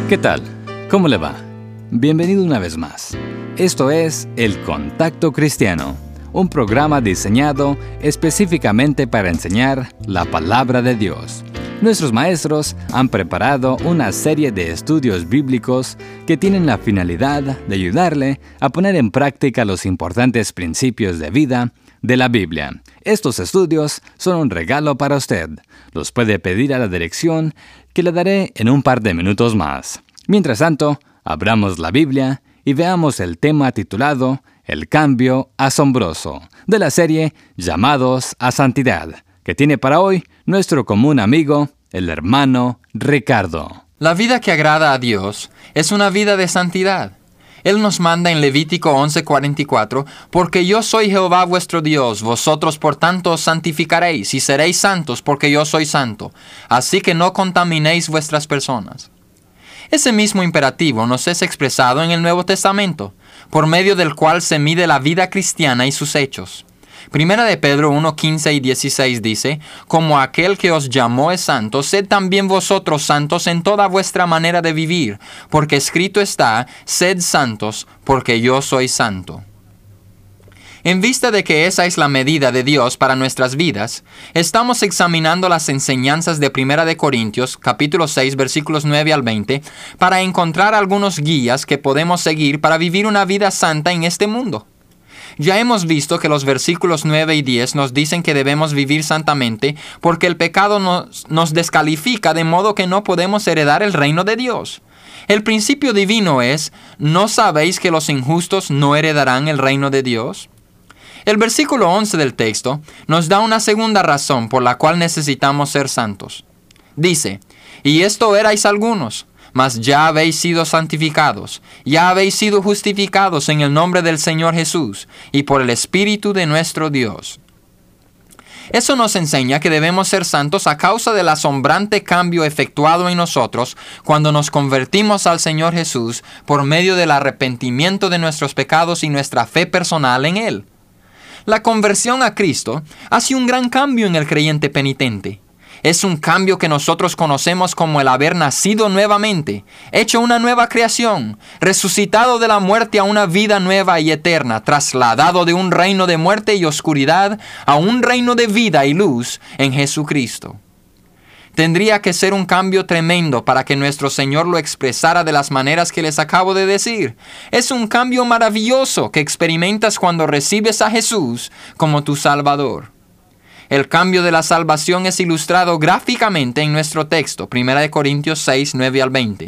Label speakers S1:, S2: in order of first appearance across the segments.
S1: ¿Qué tal? ¿Cómo le va? Bienvenido una vez más. Esto es El Contacto Cristiano, un programa diseñado específicamente para enseñar la palabra de Dios. Nuestros maestros han preparado una serie de estudios bíblicos que tienen la finalidad de ayudarle a poner en práctica los importantes principios de vida de la Biblia. Estos estudios son un regalo para usted. Los puede pedir a la dirección que le daré en un par de minutos más. Mientras tanto, abramos la Biblia y veamos el tema titulado El cambio asombroso, de la serie Llamados a Santidad, que tiene para hoy nuestro común amigo, el hermano Ricardo.
S2: La vida que agrada a Dios es una vida de santidad. Él nos manda en Levítico 11:44, porque yo soy Jehová vuestro Dios, vosotros por tanto os santificaréis y seréis santos porque yo soy santo, así que no contaminéis vuestras personas. Ese mismo imperativo nos es expresado en el Nuevo Testamento, por medio del cual se mide la vida cristiana y sus hechos. Primera de Pedro 1:15 y 16 dice, como aquel que os llamó es santo, sed también vosotros santos en toda vuestra manera de vivir, porque escrito está, sed santos, porque yo soy santo. En vista de que esa es la medida de Dios para nuestras vidas, estamos examinando las enseñanzas de Primera de Corintios, capítulo 6, versículos 9 al 20, para encontrar algunos guías que podemos seguir para vivir una vida santa en este mundo. Ya hemos visto que los versículos 9 y 10 nos dicen que debemos vivir santamente porque el pecado nos descalifica de modo que no podemos heredar el reino de Dios. El principio divino es, ¿no sabéis que los injustos no heredarán el reino de Dios? El versículo 11 del texto nos da una segunda razón por la cual necesitamos ser santos. Dice, y esto erais algunos, mas ya habéis sido santificados, ya habéis sido justificados en el nombre del Señor Jesús y por el Espíritu de nuestro Dios. Eso nos enseña que debemos ser santos a causa del asombrante cambio efectuado en nosotros cuando nos convertimos al Señor Jesús por medio del arrepentimiento de nuestros pecados y nuestra fe personal en Él. La conversión a Cristo hace un gran cambio en el creyente penitente. Es un cambio que nosotros conocemos como el haber nacido nuevamente, hecho una nueva creación, resucitado de la muerte a una vida nueva y eterna, trasladado de un reino de muerte y oscuridad a un reino de vida y luz en Jesucristo. Tendría que ser un cambio tremendo para que nuestro Señor lo expresara de las maneras que les acabo de decir. Es un cambio maravilloso que experimentas cuando recibes a Jesús como tu Salvador. El cambio de la salvación es ilustrado gráficamente en nuestro texto, 1 Corintios 6, 9 al 20.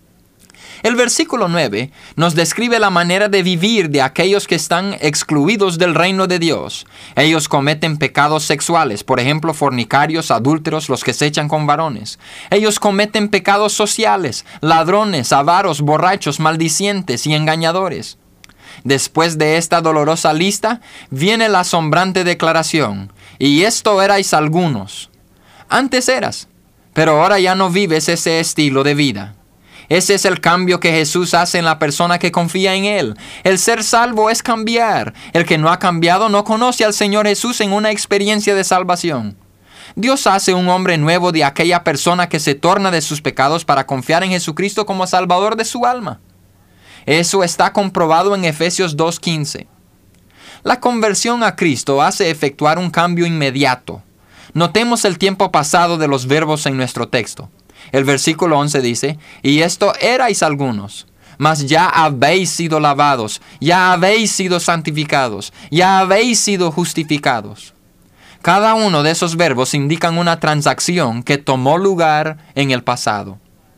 S2: El versículo 9 nos describe la manera de vivir de aquellos que están excluidos del reino de Dios. Ellos cometen pecados sexuales, por ejemplo, fornicarios, adúlteros, los que se echan con varones. Ellos cometen pecados sociales, ladrones, avaros, borrachos, maldicientes y engañadores. Después de esta dolorosa lista, viene la asombrante declaración, y esto erais algunos. Antes eras, pero ahora ya no vives ese estilo de vida. Ese es el cambio que Jesús hace en la persona que confía en Él. El ser salvo es cambiar. El que no ha cambiado no conoce al Señor Jesús en una experiencia de salvación. Dios hace un hombre nuevo de aquella persona que se torna de sus pecados para confiar en Jesucristo como Salvador de su alma. Eso está comprobado en Efesios 2:15. La conversión a Cristo hace efectuar un cambio inmediato. Notemos el tiempo pasado de los verbos en nuestro texto. El versículo 11 dice, y esto erais algunos, mas ya habéis sido lavados, ya habéis sido santificados, ya habéis sido justificados. Cada uno de esos verbos indican una transacción que tomó lugar en el pasado.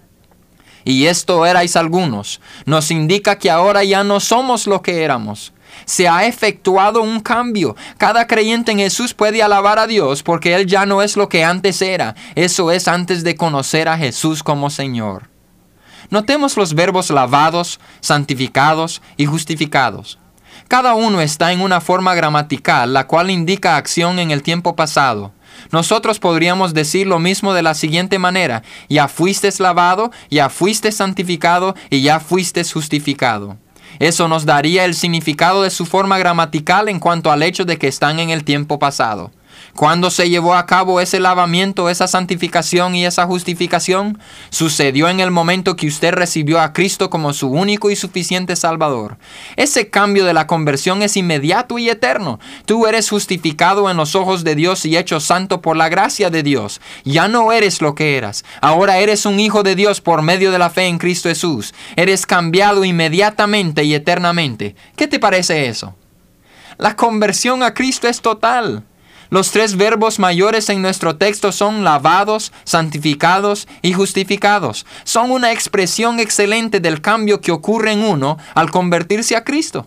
S2: Y esto erais algunos, nos indica que ahora ya no somos lo que éramos. Se ha efectuado un cambio. Cada creyente en Jesús puede alabar a Dios porque Él ya no es lo que antes era. Eso es antes de conocer a Jesús como Señor. Notemos los verbos lavados, santificados y justificados. Cada uno está en una forma gramatical, la cual indica acción en el tiempo pasado. Nosotros podríamos decir lo mismo de la siguiente manera: ya fuisteis lavado, ya fuisteis santificado y ya fuisteis justificado. Eso nos daría el significado de su forma gramatical en cuanto al hecho de que están en el tiempo pasado. ¿Cuándo se llevó a cabo ese lavamiento, esa santificación y esa justificación? Sucedió en el momento que usted recibió a Cristo como su único y suficiente Salvador. Ese cambio de la conversión es inmediato y eterno. Tú eres justificado en los ojos de Dios y hecho santo por la gracia de Dios. Ya no eres lo que eras. Ahora eres un hijo de Dios por medio de la fe en Cristo Jesús. Eres cambiado inmediatamente y eternamente. ¿Qué te parece eso? La conversión a Cristo es total. Los 3 verbos mayores en nuestro texto son lavados, santificados y justificados. Son una expresión excelente del cambio que ocurre en uno al convertirse a Cristo.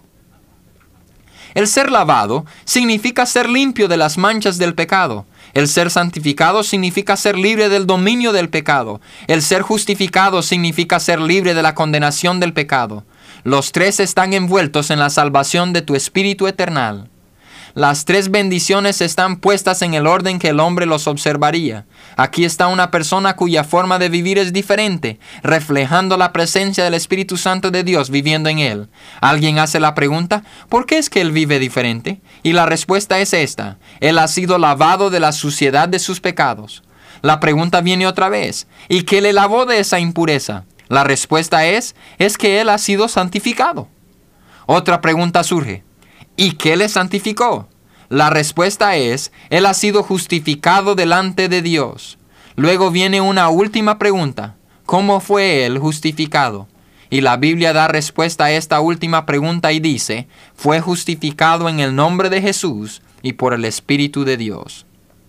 S2: El ser lavado significa ser limpio de las manchas del pecado. El ser santificado significa ser libre del dominio del pecado. El ser justificado significa ser libre de la condenación del pecado. Los 3 están envueltos en la salvación de tu espíritu eternal. Las 3 bendiciones están puestas en el orden que el hombre los observaría. Aquí está una persona cuya forma de vivir es diferente, reflejando la presencia del Espíritu Santo de Dios viviendo en él. Alguien hace la pregunta, ¿por qué es que él vive diferente? Y la respuesta es esta: él ha sido lavado de la suciedad de sus pecados. La pregunta viene otra vez, ¿y qué le lavó de esa impureza? La respuesta es que él ha sido santificado. Otra pregunta surge, ¿y qué le santificó? La respuesta es, él ha sido justificado delante de Dios. Luego viene una última pregunta, ¿cómo fue él justificado? Y la Biblia da respuesta a esta última pregunta y dice, fue justificado en el nombre de Jesús y por el Espíritu de Dios.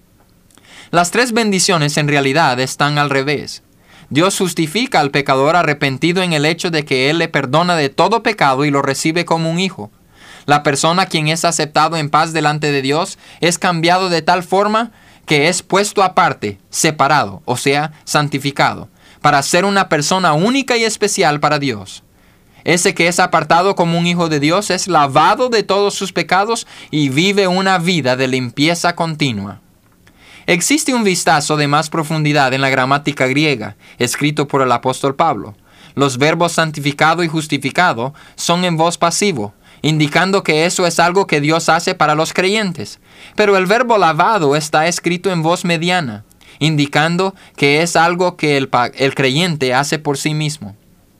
S2: Las 3 bendiciones en realidad están al revés. Dios justifica al pecador arrepentido en el hecho de que Él le perdona de todo pecado y lo recibe como un hijo. La persona quien es aceptado en paz delante de Dios es cambiado de tal forma que es puesto aparte, separado, o sea, santificado, para ser una persona única y especial para Dios. Ese que es apartado como un hijo de Dios es lavado de todos sus pecados y vive una vida de limpieza continua. Existe un vistazo de más profundidad en la gramática griega, escrito por el apóstol Pablo. Los verbos santificado y justificado son en voz pasivo, indicando que eso es algo que Dios hace para los creyentes. Pero el verbo lavado está escrito en voz mediana, indicando que es algo que el creyente hace por sí mismo.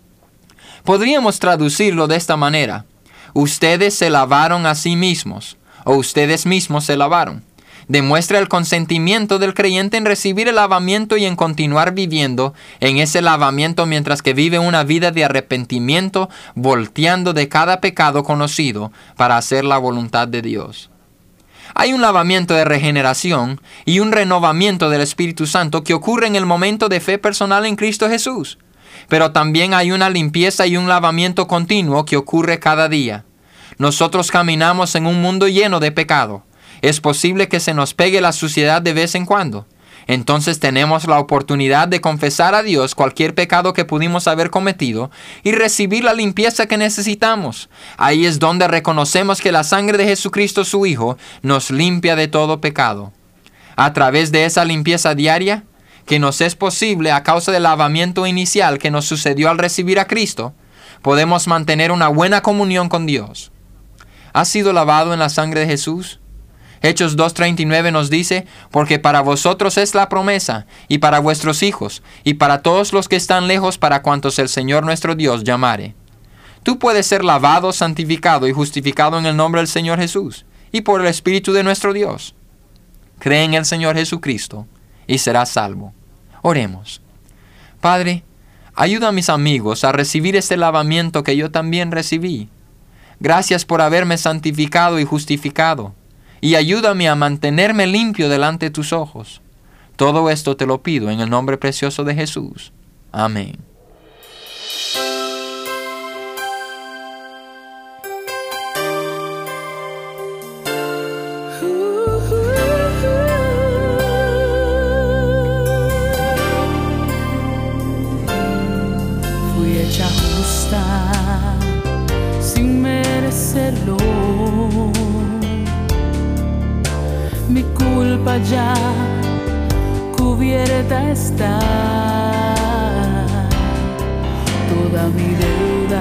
S2: Podríamos traducirlo de esta manera: ustedes se lavaron a sí mismos, o ustedes mismos se lavaron. Demuestra el consentimiento del creyente en recibir el lavamiento y en continuar viviendo en ese lavamiento mientras que vive una vida de arrepentimiento, volteando de cada pecado conocido para hacer la voluntad de Dios. Hay un lavamiento de regeneración y un renovamiento del Espíritu Santo que ocurre en el momento de fe personal en Cristo Jesús. Pero también hay una limpieza y un lavamiento continuo que ocurre cada día. Nosotros caminamos en un mundo lleno de pecado. Es posible que se nos pegue la suciedad de vez en cuando. Entonces tenemos la oportunidad de confesar a Dios cualquier pecado que pudimos haber cometido y recibir la limpieza que necesitamos. Ahí es donde reconocemos que la sangre de Jesucristo su Hijo nos limpia de todo pecado. A través de esa limpieza diaria, que nos es posible a causa del lavamiento inicial que nos sucedió al recibir a Cristo, podemos mantener una buena comunión con Dios. ¿Has sido lavado en la sangre de Jesús? Hechos 2:39 nos dice, porque para vosotros es la promesa, y para vuestros hijos, y para todos los que están lejos, para cuantos el Señor nuestro Dios llamare. Tú puedes ser lavado, santificado y justificado en el nombre del Señor Jesús, y por el Espíritu de nuestro Dios. Cree en el Señor Jesucristo, y serás salvo. Oremos. Padre, ayuda a mis amigos a recibir este lavamiento que yo también recibí. Gracias por haberme santificado y justificado. Y ayúdame a mantenerme limpio delante de tus ojos. Todo esto te lo pido en el nombre precioso de Jesús. Amén.
S3: Fui hecha justa sin merecerlo. Mi culpa ya cubierta está, toda mi deuda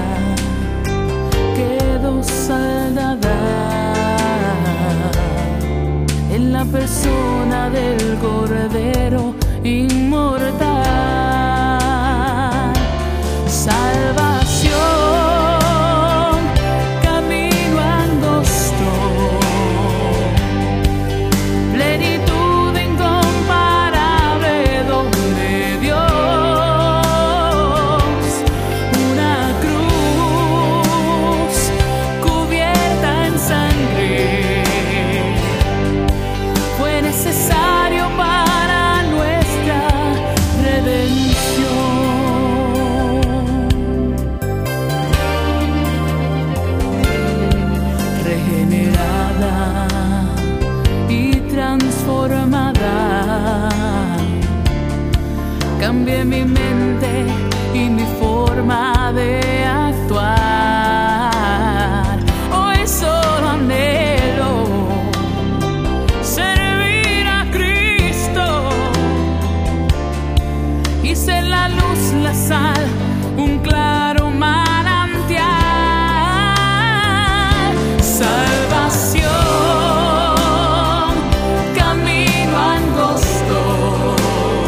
S3: quedó saldada en la persona del Cordero inmortal. Salvación, camino angosto, plenitud incomparable donde Dios, una cruz cubierta en sangre, fue necesario para nuestra redención. Regenerada y transformada, cambié mi mente y mi forma de actuar. Hoy solo anhelo servir a Cristo y ser la luz, la sal, un claro manantial. Salvación, camino angosto,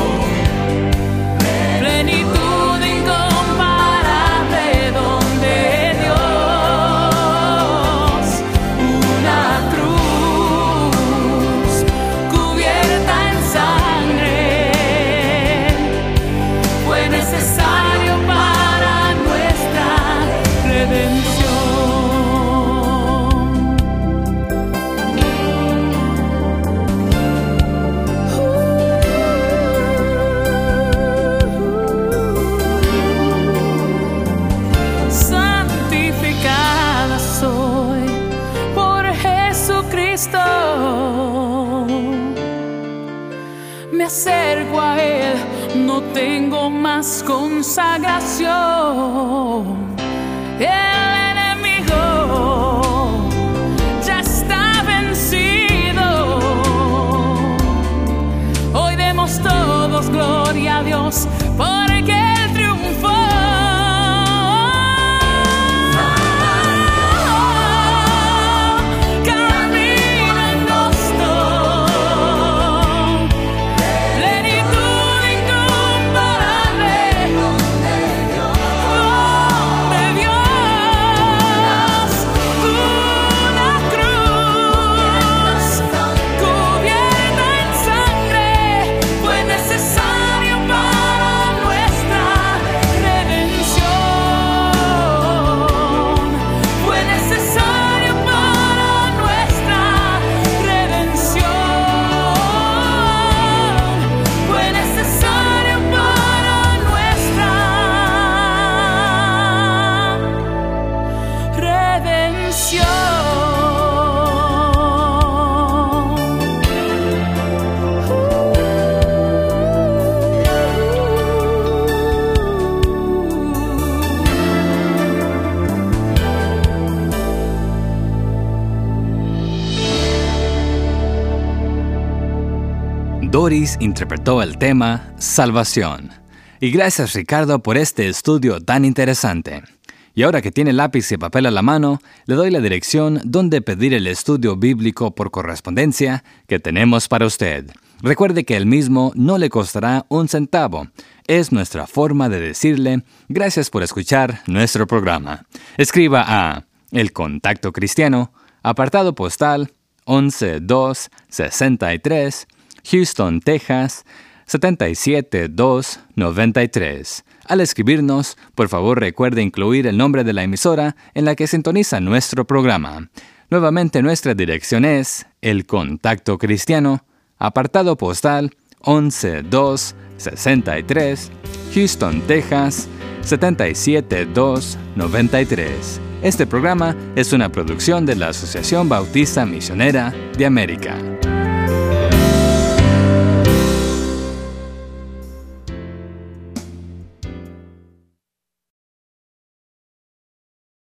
S3: plenitud incomparable donde Dios, una cruz cubierta en sangre, fue necesario para nuestra redención. Santificada soy por Jesucristo. Me acerco a Él, no tengo más consagración. El enemigo ya está vencido. Hoy demos todos gloria a Dios porque Él triunfó. Camino angosto, plenitud incomparable donde Dios, una cruz cubierta en sangre, fue necesario para nuestra redención. Fue necesario para nuestra redención. Fue necesario para nuestra redención.
S1: Doris interpretó el tema Salvación. Y gracias, Ricardo, por este estudio tan interesante. Y ahora que tiene lápiz y papel a la mano, le doy la dirección donde pedir el estudio bíblico por correspondencia que tenemos para usted. Recuerde que el mismo no le costará un centavo. Es nuestra forma de decirle gracias por escuchar nuestro programa. Escriba a El Contacto Cristiano, apartado postal 11263, Houston, Texas 77293. Al escribirnos, por favor recuerde incluir el nombre de la emisora en la que sintoniza nuestro programa. Nuevamente nuestra dirección es El Contacto Cristiano, apartado postal 11263, Houston, Texas 77293. Este programa es una producción de la Asociación Bautista Misionera de América.